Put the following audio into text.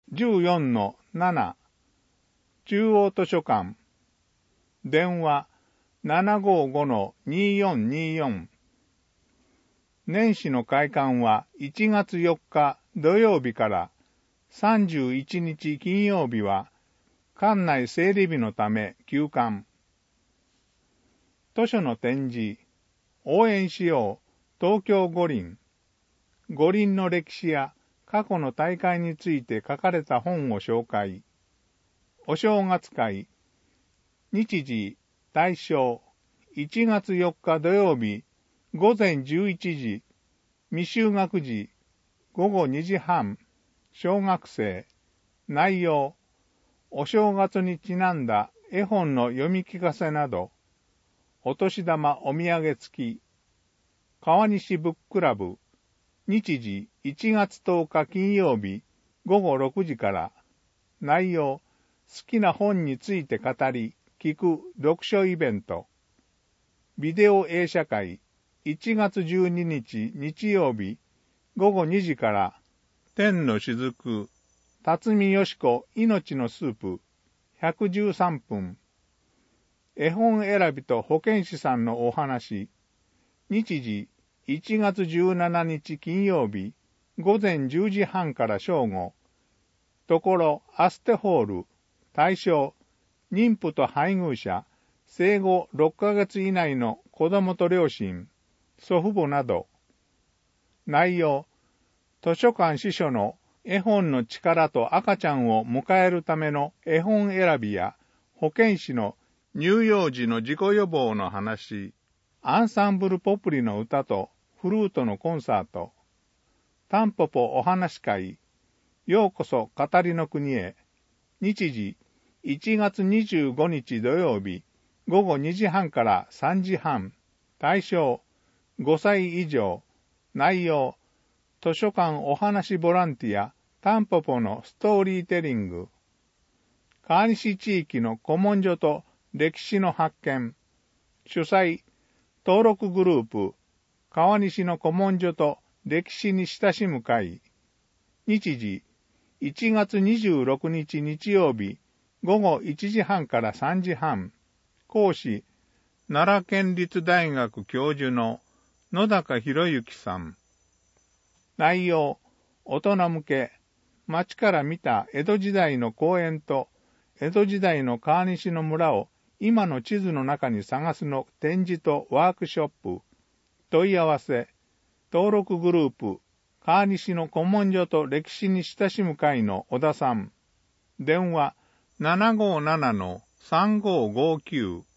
14-7 中央図書館電話 755-2424 年始の開館は1月4日土曜日から31日金曜日は館内整理日のため休館。図書の展示、応援しよう東京五輪。五輪の歴史や過去の大会について書かれた本を紹介。お正月会、日時、大正、1月4日土曜日、午前11時、未就学時、午後2時半、小学生、内容、お正月にちなんだ絵本の読み聞かせなど、お年玉お土産付き、川西ブッククラブ、日時1月10日金曜日午後6時から、内容、好きな本について語り、聞く読書イベント、ビデオ映写会、1月12日日曜日午後2時から、天の雫、辰巳よし子命のスープ、113分、絵本選びと保健師さんのお話、日時1月17日金曜日午前10時半から正午、ところアステホール、対象、妊婦と配偶者、生後6ヶ月以内の子供と両親、祖父母など。内容、図書館司書の絵本の力と赤ちゃんを迎えるための絵本選びや保健師の乳幼児の事故予防の話、アンサンブルポプリの歌とフルートのコンサート、タンポポお話会、ようこそ語りの国へ、日時1月25日土曜日午後2時半から3時半、対象5歳以上、内容、図書館お話ボランティア、タンポポのストーリーテリング、川西地域の古文書と歴史の発見、主催、登録グループ、川西の古文書と歴史に親しむ会、日時、1月26日日曜日、午後1時半から3時半、講師、奈良県立大学教授の野高博之さん。内容、大人向け、町から見た江戸時代の公園と江戸時代の川西の村を今の地図の中に探すの展示とワークショップ、問い合わせ、登録グループ、川西の古文書と歴史に親しむ会の小田さん。電話 757-3559